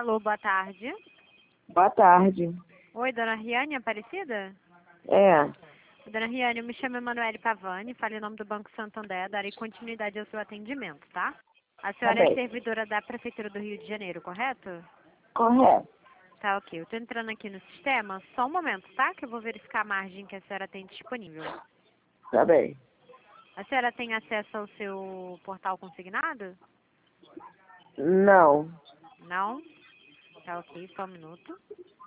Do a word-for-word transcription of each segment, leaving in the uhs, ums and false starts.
Alô, boa tarde. Boa tarde. Oi, dona Riane Aparecida? É, Dona Riane, eu me chamo Emanuele Pavani, falo em nome do Banco Santander, darei continuidade ao seu atendimento, tá? A tá senhora é bem. servidora da Prefeitura do Rio de Janeiro, correto? Correto. Tá, ok. Eu tô entrando aqui no sistema, só um momento, tá? Que eu vou verificar a margem que a senhora tem disponível. Tá bem. A senhora tem acesso ao seu portal consignado? Não. Não? Tá, ok. Só um minuto.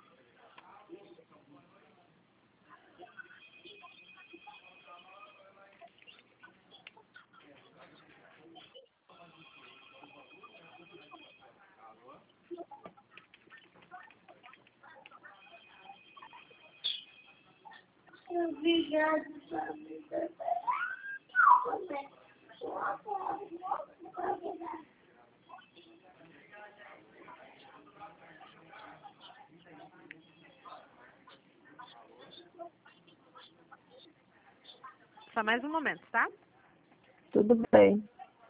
Só mais um momento, tá? Tudo bem.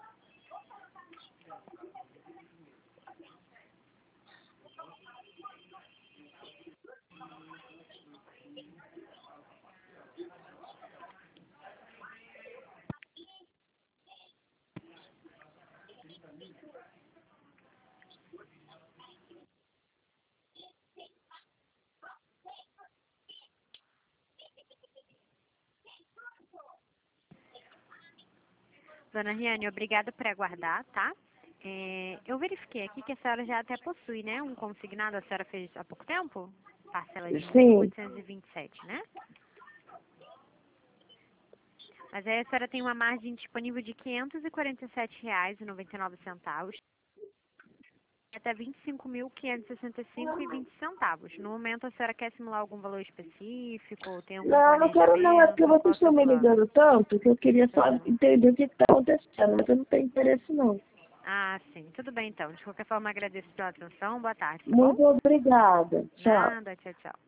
Dona Riane, obrigada por aguardar, tá? É, eu verifiquei aqui que a senhora já até possui, né? Um consignado, a senhora fez há pouco tempo? Parcela de mil Sim. oitocentos e vinte e sete, né? Mas aí a senhora tem uma margem disponível de quinhentos e quarenta e sete reais e noventa e nove centavos até vinte e cinco mil quinhentos e sessenta e cinco reais e vinte centavos. No momento, a senhora quer simular algum valor específico ou tem algum Não, não quero não. É porque planejamento? Qual vocês é o seu estão me plano? ligando tanto que eu queria só Aham. entender o que está acontecendo, mas eu não tenho interesse não. Ah, sim. Tudo bem, então. De qualquer forma, agradeço pela atenção. Boa tarde, tá bom? Muito obrigada. Tchau. Nada. Tchau, tchau.